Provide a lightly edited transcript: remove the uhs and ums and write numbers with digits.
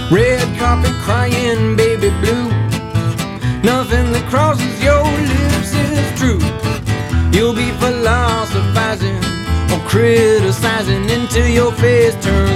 Red carpet crying baby blue. Nothing that crosses your lips is true. You'll be philosophizing or criticizing until your face turns